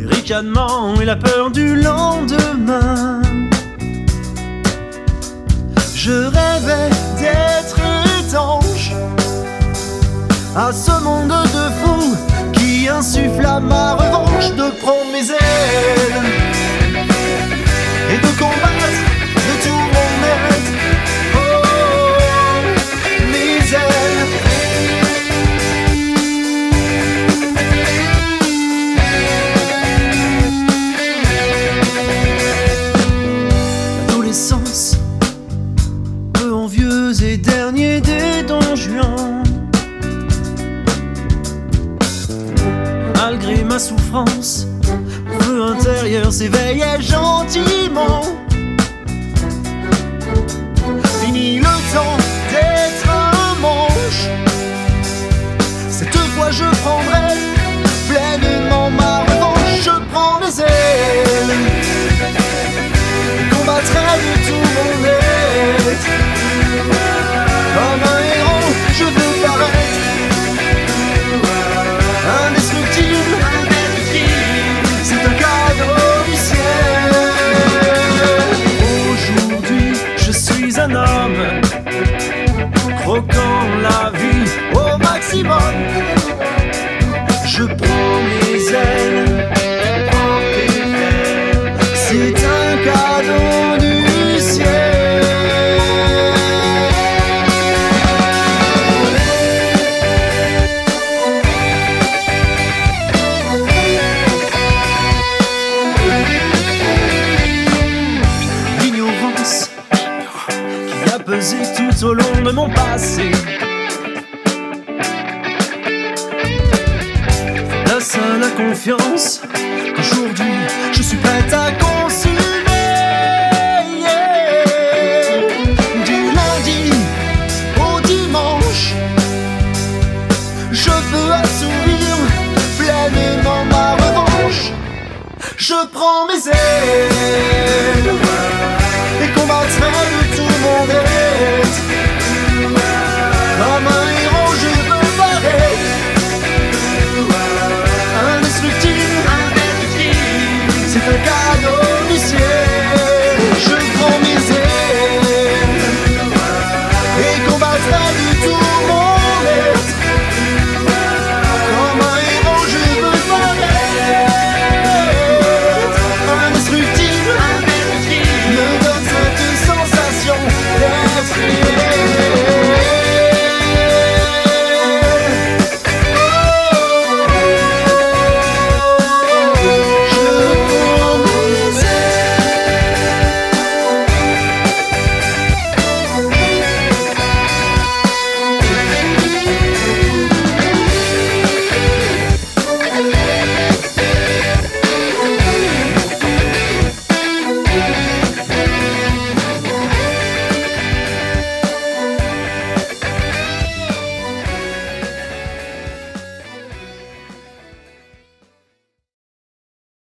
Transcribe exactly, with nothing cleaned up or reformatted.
les ricanements et la peur du lendemain. Je rêvais d'être étanche à ce monde de fous qui insuffle à ma revanche, de prendre mes ailes et de combattre de tout mon être. Oh, mes ailes. L'adolescence, peu envieuse et dernier des Don Juan. Malgré ma souffrance, mon feu intérieur s'éveillait gentiment. Fini le temps d'être un manche. Cette fois je prendrai pleinement ma revanche. Je prends les ailes et combattrai de tout mon être. Comme un héros, je veux paraître indestructible. C'est un cadeau du ciel. Aujourd'hui, je suis un homme croquant la vie au maximum. Je prends mes ailes, prends tes ailes. C'est un cadeau du ciel. L'ignorance qui a pesé tout au long de mon passé, face à la confiance qu'aujourd'hui je suis prête à consumer. Yeah. Du lundi au dimanche, je peux assouvir pleinement ma revanche. Je prends mes ailes